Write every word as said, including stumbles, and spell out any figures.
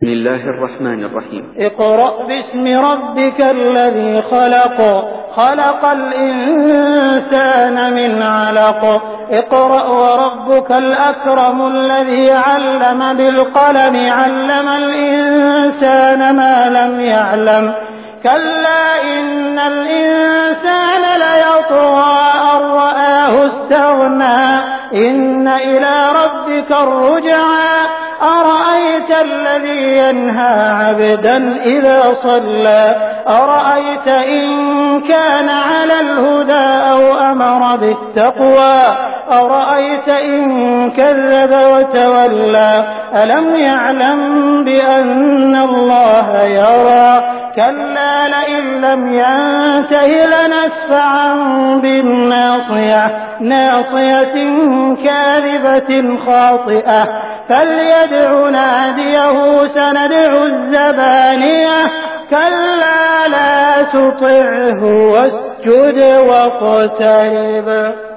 بسم الله الرحمن الرحيم. اقرأ باسم ربك الذي خلق خلق الإنسان من علق اقرأ وربك الأكرم الذي علم بالقلم علم الإنسان ما لم يعلم كلا إن الإنسان ليطغى أن رآه استغنى إن إلى ربك الرجعى أرأيت الذي ينهى عبدا إذا صلى أرأيت إن كان على الهدى أو أمر بالتقوى أرأيت إن كذب وتولى ألم يعلم بأن الله يرى كلا لئن لم ينته لنسفعا بالناصية ناصية كاذبة خاطئة فليدع ناديه سندع الزبانية كلا لا تطعه واسجد واقترب.